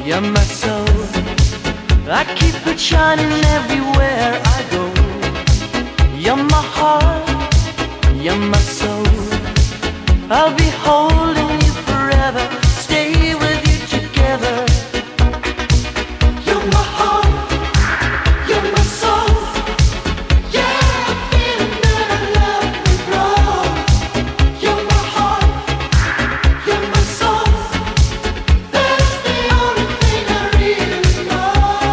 You're my soul, I keep it shining everywhere I go. You're my heart, you're my soul, I'll be holding you forever, stay with you together. You're my heart, you're my soul, yeah, I'm feeling that I love will grow. You're my heart, you're my soul, that's the only thing I really know.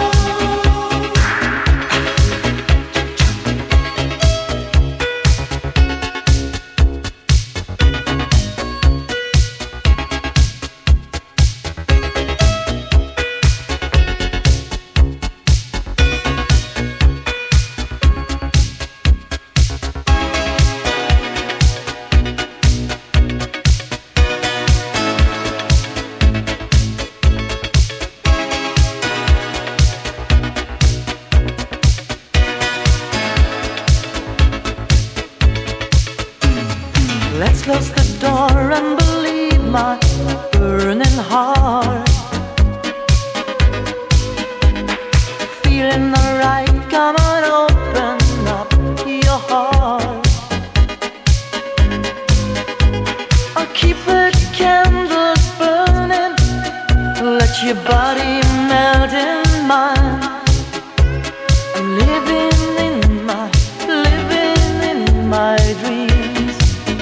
Let's close the door and believe my burning heart. Feeling alright, come on, open up your heart. I'll keep the candles burning, let your body melt in mine. I'm living in my dreams.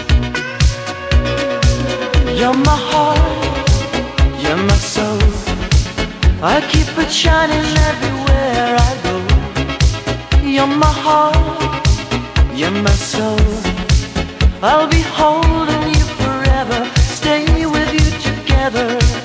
You're my heart, you're my soul, I keep it shining everywhere I go. You're my heart, you're my soul, I'll be holding you forever, stay with you together.